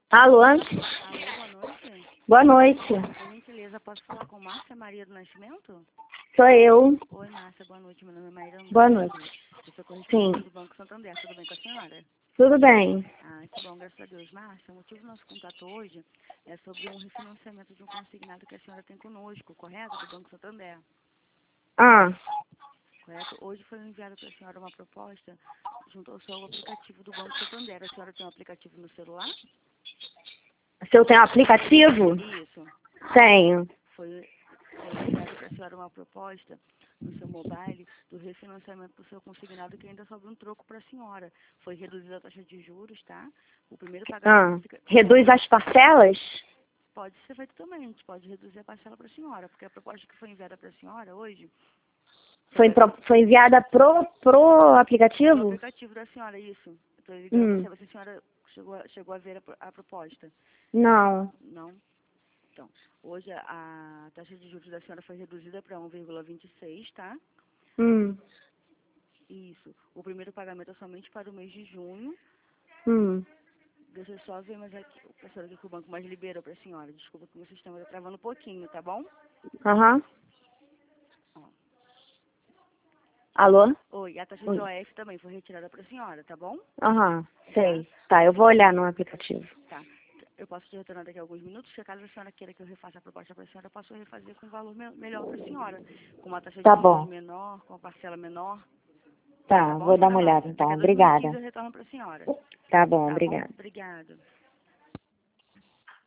Alô? Alô, boa noite. Boa noite. Por gentileza, posso falar com Márcia Maria do Nascimento? Sou eu. Oi, Márcia, boa noite. Meu nome é Maíra Boa Andrade. noite. Eu sou Sim. correspondente do Banco Santander. Tudo bem com a senhora? Tudo bem. Ah, que bom, graças a Deus. Márcia, o motivo do nosso contato hoje é sobre um refinanciamento de um consignado que a senhora tem conosco, correto? Do Banco Santander. Ah, Correto? Hoje foi enviada para a senhora uma proposta junto ao seu aplicativo do Banco Santander. A senhora tem um aplicativo no celular? se eu tenho aplicativo? Isso. Tenho. Foi enviada para a senhora uma proposta no seu mobile do refinanciamento do seu consignado que ainda sobra um troco para a senhora. Foi reduzida a taxa de juros, tá? O primeiro pagamento fica... Reduz as parcelas? Pode ser feito também, a gente pode reduzir a parcela para a senhora, porque a proposta que foi enviada para a senhora hoje... Foi enviada pro No aplicativo? aplicativo da senhora, isso. Estou ligando para Hum. se a senhora chegou a ver a proposta. Não. Não? Então, hoje a taxa de juros da senhora foi reduzida para 1,26, tá? Hum. Isso. O primeiro pagamento é somente para o mês de junho. Hum. Deixa eu só ver mais aqui, o pessoal aqui que o banco mais liberou para a senhora. Desculpa que o meu sistema está travando um pouquinho, tá bom? Aham. Ó. Alô? Oi, a taxa de OF também foi retirada para a senhora, tá bom? Aham. Sei. Tá, eu vou olhar no aplicativo. Tá. Eu posso te retornar daqui a alguns minutos, porque caso a senhora queira que eu refaça a proposta para a senhora, eu posso refazer com um valor melhor para a senhora. Com uma taxa de Tá juros bom. menor, com uma parcela menor. Tá Tá, bom, vou dar senhora uma olhada Márcia? então. Daqui a 2 minutinhos Obrigada. eu retorno para a senhora. Tá bom, Tá bom? obrigada. Obrigada.